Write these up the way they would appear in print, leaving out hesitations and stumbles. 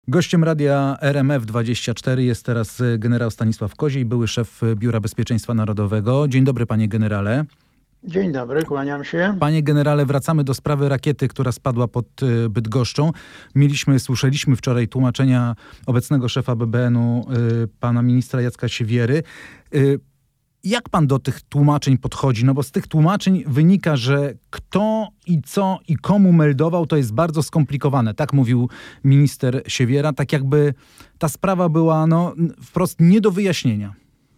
Gościem radia RMF24 jest teraz generał Stanisław Koziej, były szef Biura Bezpieczeństwa Narodowego. Dzień dobry, panie generale. Dzień dobry, kłaniam się. Panie generale, wracamy do sprawy rakiety, która spadła pod Bydgoszczą. Słyszeliśmy wczoraj tłumaczenia obecnego szefa BBN-u, pana ministra Jacka Siewiery. Jak pan do tych tłumaczeń podchodzi? No bo z tych tłumaczeń wynika, że kto i co i komu meldował, to jest bardzo skomplikowane. Tak mówił minister Siewiera, tak jakby ta sprawa była wprost nie do wyjaśnienia.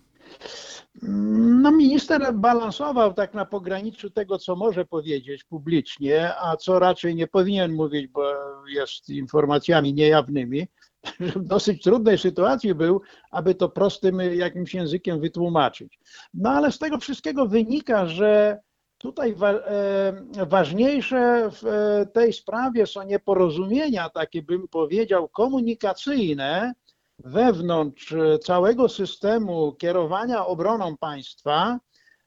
Minister balansował tak na pograniczu tego, co może powiedzieć publicznie, a co raczej nie powinien mówić, bo jest informacjami niejawnymi. W dosyć trudnej sytuacji był, aby to prostym jakimś językiem wytłumaczyć. Ale z tego wszystkiego wynika, że tutaj ważniejsze w tej sprawie są nieporozumienia, takie bym powiedział, komunikacyjne wewnątrz całego systemu kierowania obroną państwa.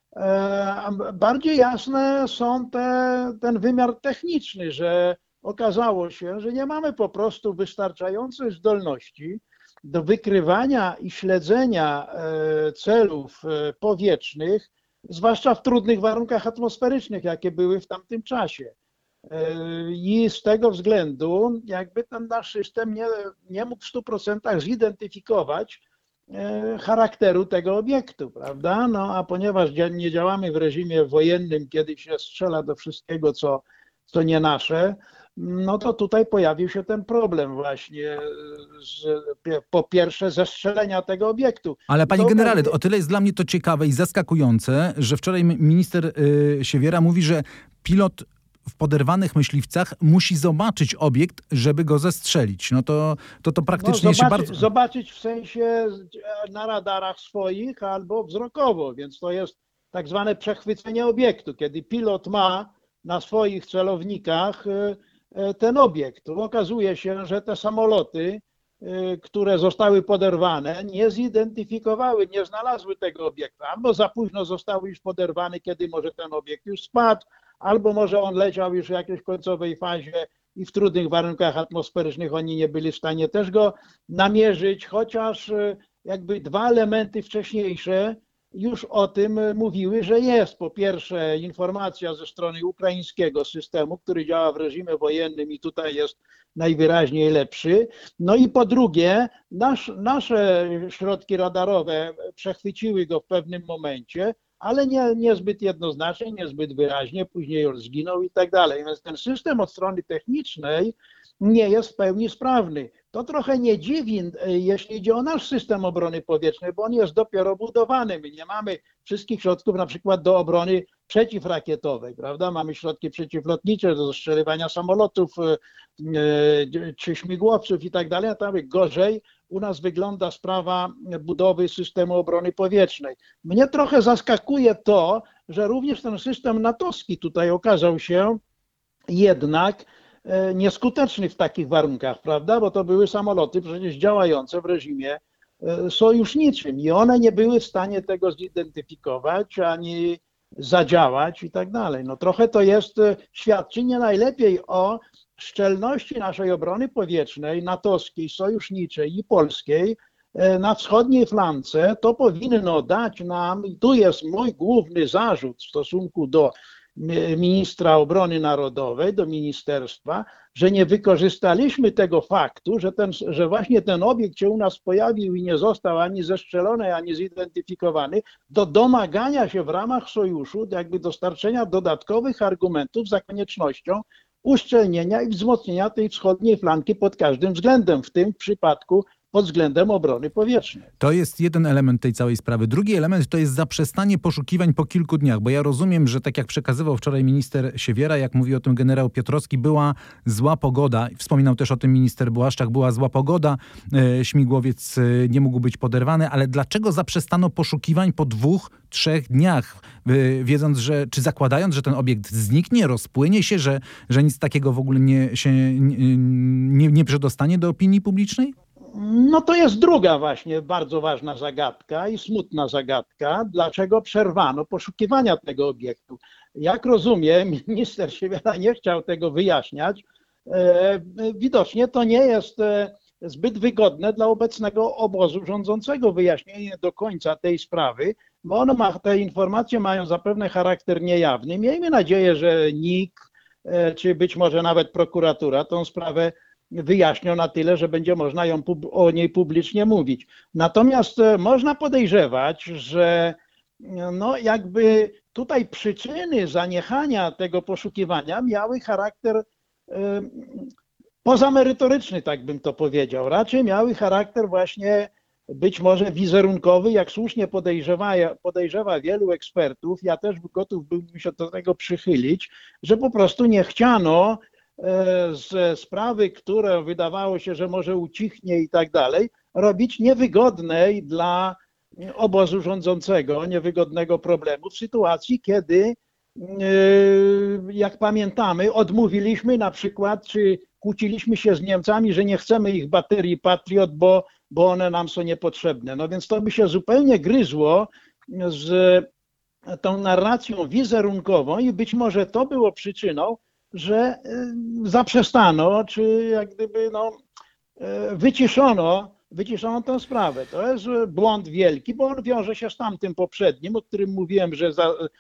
Bardziej jasne są ten wymiar techniczny, że okazało się, że nie mamy po prostu wystarczającej zdolności do wykrywania i śledzenia celów powietrznych, zwłaszcza w trudnych warunkach atmosferycznych, jakie były w tamtym czasie. I z tego względu jakby ten nasz system nie mógł w 100% zidentyfikować charakteru tego obiektu, prawda? A ponieważ nie działamy w reżimie wojennym, kiedy się strzela do wszystkiego, co nie nasze, to tutaj pojawił się ten problem właśnie, po pierwsze zestrzelenia tego obiektu. Ale panie generale, o tyle jest dla mnie to ciekawe i zaskakujące, że wczoraj minister Siewiera mówi, że pilot w poderwanych myśliwcach musi zobaczyć obiekt, żeby go zestrzelić. To praktycznie się bardzo... Zobaczyć w sensie na radarach swoich albo wzrokowo, więc to jest tak zwane przechwycenie obiektu, kiedy pilot ma na swoich celownikach ten obiekt. Okazuje się, że te samoloty, które zostały poderwane, nie zidentyfikowały, nie znalazły tego obiektu. Albo za późno zostały już poderwane, kiedy może ten obiekt już spadł, albo może on leciał już w jakiejś końcowej fazie i w trudnych warunkach atmosferycznych oni nie byli w stanie też go namierzyć, chociaż jakby dwa elementy wcześniejsze już o tym mówiły, że jest po pierwsze informacja ze strony ukraińskiego systemu, który działa w reżimie wojennym i tutaj jest najwyraźniej lepszy. I po drugie nasze środki radarowe przechwyciły go w pewnym momencie, ale niezbyt jednoznacznie, niezbyt wyraźnie, później już zginął i tak dalej. Więc ten system od strony technicznej nie jest w pełni sprawny. To trochę nie dziwi, jeśli idzie o nasz system obrony powietrznej, bo on jest dopiero budowany. My nie mamy wszystkich środków na przykład do obrony przeciwrakietowej, prawda? Mamy środki przeciwlotnicze do zestrzeliwania samolotów czy śmigłowców i tak dalej, a tam gorzej u nas wygląda sprawa budowy systemu obrony powietrznej. Mnie trochę zaskakuje to, że również ten system natowski tutaj okazał się jednak nieskuteczny w takich warunkach, prawda? Bo to były samoloty przecież działające w reżimie sojuszniczym i one nie były w stanie tego zidentyfikować ani zadziałać i tak dalej. Trochę to świadczy nie najlepiej o szczelności naszej obrony powietrznej, natowskiej, sojuszniczej i polskiej na wschodniej flance. To powinno dać nam, i tu jest mój główny zarzut w stosunku do ministra obrony narodowej, do ministerstwa, że nie wykorzystaliśmy tego faktu, że właśnie ten obiekt się u nas pojawił i nie został ani zestrzelony, ani zidentyfikowany, do domagania się w ramach sojuszu, jakby dostarczenia dodatkowych argumentów za koniecznością uszczelnienia i wzmocnienia tej wschodniej flanki pod każdym względem, w tym przypadku pod względem obrony powietrznej. To jest jeden element tej całej sprawy. Drugi element to jest zaprzestanie poszukiwań po kilku dniach, bo ja rozumiem, że tak jak przekazywał wczoraj minister Siewiera, jak mówi o tym generał Piotrowski, była zła pogoda. Wspominał też o tym minister Błaszczak, była zła pogoda, śmigłowiec nie mógł być poderwany, ale dlaczego zaprzestano poszukiwań po 2-3 dniach, wiedząc, czy zakładając, że ten obiekt zniknie, rozpłynie się, że nic takiego w ogóle nie przedostanie do opinii publicznej? To jest druga właśnie bardzo ważna zagadka i smutna zagadka. Dlaczego przerwano poszukiwania tego obiektu? Jak rozumiem, minister Siewiera nie chciał tego wyjaśniać. Widocznie to nie jest zbyt wygodne dla obecnego obozu rządzącego wyjaśnienie do końca tej sprawy, bo te informacje mają zapewne charakter niejawny. Miejmy nadzieję, że NIK, czy być może nawet prokuratura tą sprawę wyjaśnią na tyle, że będzie można o niej publicznie mówić. Natomiast można podejrzewać, że no jakby tutaj przyczyny zaniechania tego poszukiwania miały charakter pozamerytoryczny, tak bym to powiedział. Raczej miały charakter właśnie być może wizerunkowy, jak słusznie podejrzewa wielu ekspertów. Ja też gotów byłbym się do tego przychylić, że po prostu nie chciano ze sprawy, która wydawało się, że może ucichnie i tak dalej, robić niewygodnej dla obozu rządzącego, niewygodnego problemu w sytuacji, kiedy, jak pamiętamy, odmówiliśmy na przykład, czy kłóciliśmy się z Niemcami, że nie chcemy ich baterii Patriot, bo one nam są niepotrzebne. No więc to by się zupełnie gryzło z tą narracją wizerunkową i być może to było przyczyną, że zaprzestano, czy jak gdyby wyciszono tę sprawę. To jest błąd wielki, bo on wiąże się z tamtym poprzednim, o którym mówiłem, że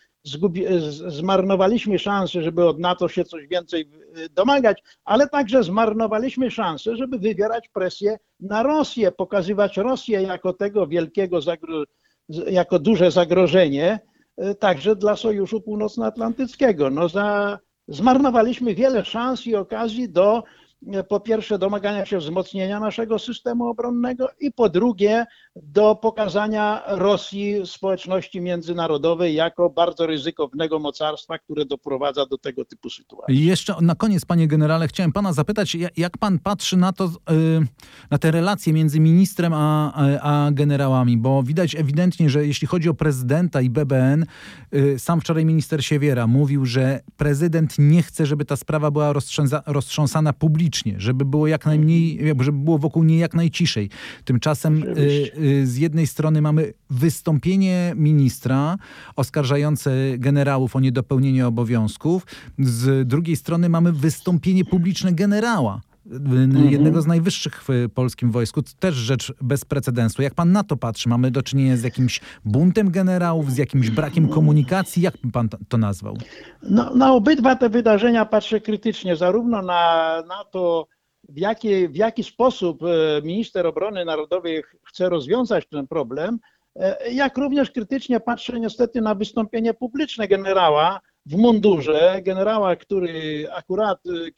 zmarnowaliśmy szansę, żeby od NATO się coś więcej domagać, ale także zmarnowaliśmy szansę, żeby wywierać presję na Rosję, pokazywać Rosję jako tego wielkiego, jako duże zagrożenie, także dla Sojuszu Północnoatlantyckiego. Zmarnowaliśmy wiele szans i okazji do, po pierwsze, domagania się wzmocnienia naszego systemu obronnego i po drugie, do pokazania Rosji społeczności międzynarodowej jako bardzo ryzykownego mocarstwa, które doprowadza do tego typu sytuacji. I jeszcze na koniec, panie generale, chciałem pana zapytać, jak pan patrzy na to, na te relacje między ministrem a generałami, bo widać ewidentnie, że jeśli chodzi o prezydenta i BBN, sam wczoraj minister Siewiera mówił, że prezydent nie chce, żeby ta sprawa była roztrząsana publicznie, żeby było jak najmniej, żeby było wokół niej jak najciszej. Tymczasem z jednej strony mamy wystąpienie ministra oskarżające generałów o niedopełnienie obowiązków, z drugiej strony mamy wystąpienie publiczne generała, jednego z najwyższych w polskim wojsku. To też rzecz bez precedensu. Jak pan na to patrzy? Mamy do czynienia z jakimś buntem generałów, z jakimś brakiem komunikacji? Jak pan to nazwał? Na obydwa te wydarzenia patrzę krytycznie, zarówno na to, w jaki sposób minister obrony narodowej chce rozwiązać ten problem, jak również krytycznie patrzę niestety na wystąpienie publiczne generała w mundurze, generała, który akurat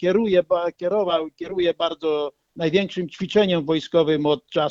kieruje bardzo największym ćwiczeniem wojskowym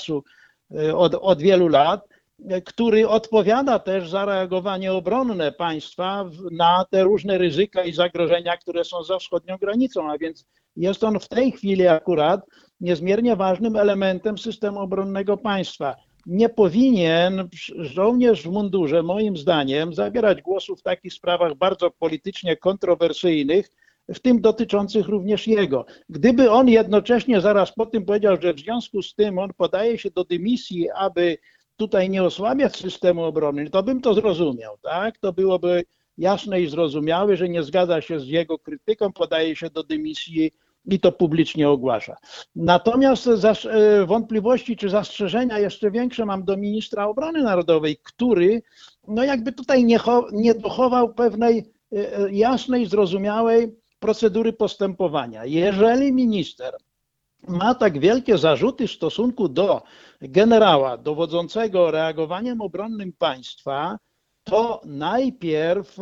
od wielu lat, który odpowiada też za reagowanie obronne państwa na te różne ryzyka i zagrożenia, które są za wschodnią granicą, a więc jest on w tej chwili akurat niezmiernie ważnym elementem systemu obronnego państwa. Nie powinien żołnierz w mundurze, moim zdaniem, zabierać głosu w takich sprawach bardzo politycznie kontrowersyjnych, w tym dotyczących również jego. Gdyby on jednocześnie zaraz po tym powiedział, że w związku z tym on podaje się do dymisji, aby tutaj nie osłabiać systemu obrony, to bym to zrozumiał, tak? To byłoby jasne i zrozumiałe, że nie zgadza się z jego krytyką, podaje się do dymisji i to publicznie ogłasza. Natomiast wątpliwości czy zastrzeżenia jeszcze większe mam do ministra obrony narodowej, który jakby tutaj nie dochował pewnej jasnej, zrozumiałej procedury postępowania. Jeżeli minister ma tak wielkie zarzuty w stosunku do generała dowodzącego reagowaniem obronnym państwa, to najpierw,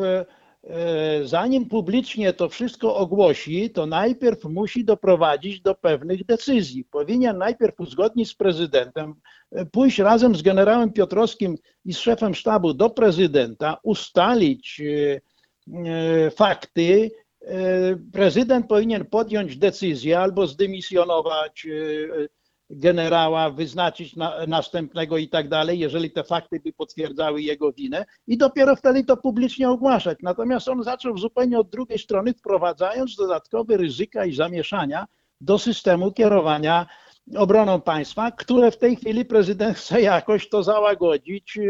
zanim publicznie to wszystko ogłosi, to najpierw musi doprowadzić do pewnych decyzji. Powinien najpierw uzgodnić z prezydentem, pójść razem z generałem Piotrowskim i z szefem sztabu do prezydenta, ustalić fakty. Prezydent powinien podjąć decyzję albo zdymisjonować generała, wyznaczyć następnego i tak dalej, jeżeli te fakty by potwierdzały jego winę i dopiero wtedy to publicznie ogłaszać. Natomiast on zaczął zupełnie od drugiej strony, wprowadzając dodatkowe ryzyka i zamieszania do systemu kierowania obroną państwa, które w tej chwili prezydent chce jakoś to załagodzić,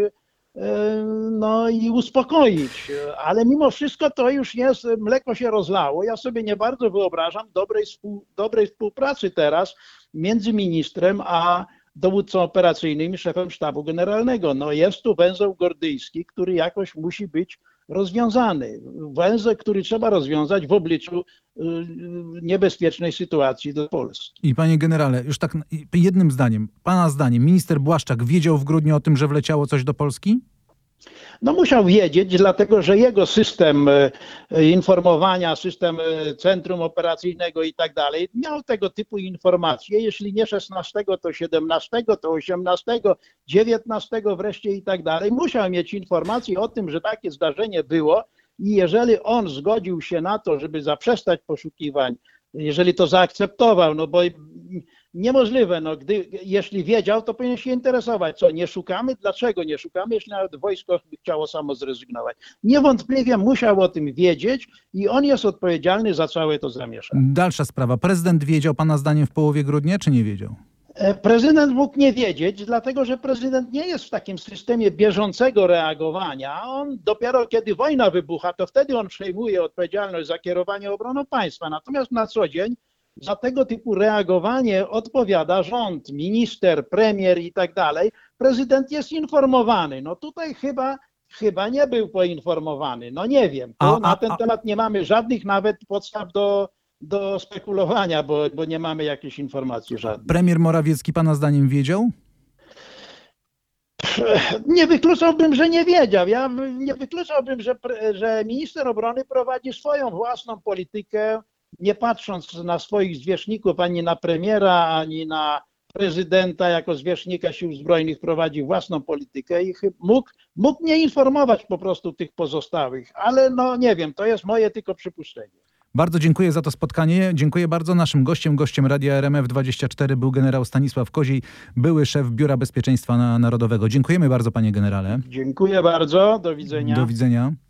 i uspokoić. Ale mimo wszystko to już jest, mleko się rozlało. Ja sobie nie bardzo wyobrażam dobrej współpracy teraz między ministrem a dowódcą operacyjnym i szefem sztabu generalnego. No jest tu węzeł gordyjski, który jakoś musi być rozwiązany. Węzeł, który trzeba rozwiązać w obliczu niebezpiecznej sytuacji dla Polski. I panie generale, już tak jednym zdaniem, pana zdaniem, minister Błaszczak wiedział w grudniu o tym, że wleciało coś do Polski? No musiał wiedzieć, dlatego że jego system informowania, system centrum operacyjnego i tak dalej miał tego typu informacje. Jeśli nie 16, to 17, to 18, 19 wreszcie i tak dalej. Musiał mieć informacje o tym, że takie zdarzenie było i jeżeli on zgodził się na to, żeby zaprzestać poszukiwań, jeżeli to zaakceptował, no bo niemożliwe, no jeśli wiedział, to powinien się interesować. Co, nie szukamy? Dlaczego nie szukamy, jeśli nawet wojsko by chciało samo zrezygnować? Niewątpliwie musiał o tym wiedzieć i on jest odpowiedzialny za całe to zamieszanie. Dalsza sprawa. Prezydent wiedział pana zdaniem w połowie grudnia, czy nie wiedział? Prezydent mógł nie wiedzieć, dlatego że prezydent nie jest w takim systemie bieżącego reagowania. On dopiero kiedy wojna wybucha, to wtedy on przejmuje odpowiedzialność za kierowanie obroną państwa. Natomiast na co dzień za tego typu reagowanie odpowiada rząd, minister, premier i tak dalej. Prezydent jest informowany. No tutaj chyba nie był poinformowany. No nie wiem. Na ten temat nie mamy żadnych nawet podstaw do spekulowania, bo nie mamy jakichś informacji żadnych. Premier Morawiecki pana zdaniem wiedział? Nie wykluczałbym, że nie wiedział. Ja nie wykluczałbym, że minister obrony prowadzi swoją własną politykę, nie patrząc na swoich zwierzchników, ani na premiera, ani na prezydenta jako zwierzchnika sił zbrojnych, prowadzi własną politykę i mógł nie informować po prostu tych pozostałych, ale no nie wiem, to jest moje tylko przypuszczenie. Bardzo dziękuję za to spotkanie. Dziękuję bardzo. Naszym gościem Radia RMF24 był generał Stanisław Koziej, były szef Biura Bezpieczeństwa Narodowego. Dziękujemy bardzo, panie generale. Dziękuję bardzo. Do widzenia. Do widzenia.